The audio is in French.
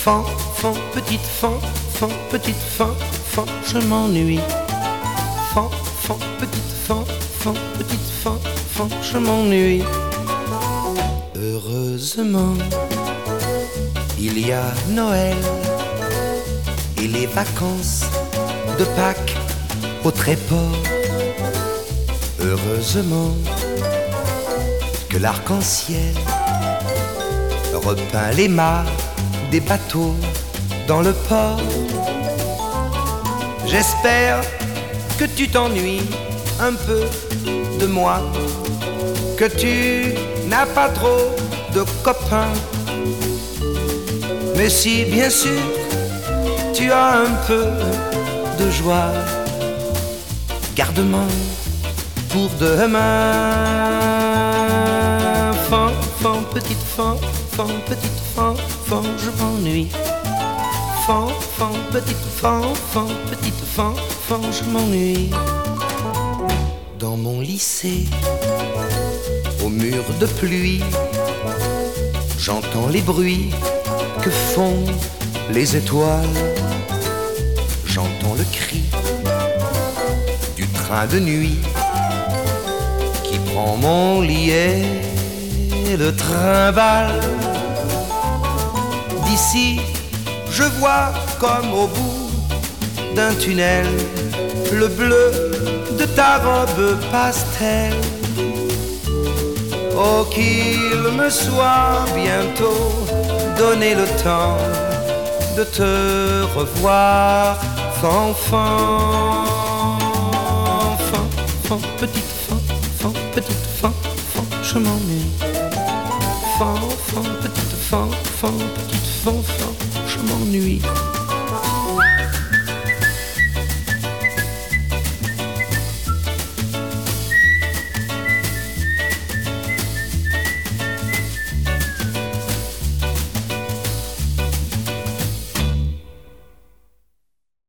petite fan, je m'ennuie. Petite fan, je m'ennuie. Heureusement, il y a Noël et les vacances de Pâques au Tréport. Heureusement que l'arc-en-ciel repeint les mâts des bateaux dans le port. J'espère que tu t'ennuies un peu de moi, que tu n'as pas trop de copains. Mais si bien sûr tu as un peu de joie, garde-moi pour demain. Petite fan, je m'ennuie. Petite fan, je m'ennuie. Dans mon lycée, au mur de pluie, j'entends les bruits que font les étoiles. J'entends le cri du train de nuit qui prend mon lit et le trimballe. D'ici, je vois comme au bout d'un tunnel le bleu de ta robe pastel. Oh, qu'il me soit bientôt donné le temps de te revoir, petite fan, je m'ennuie. Petite fan, je m'ennuie.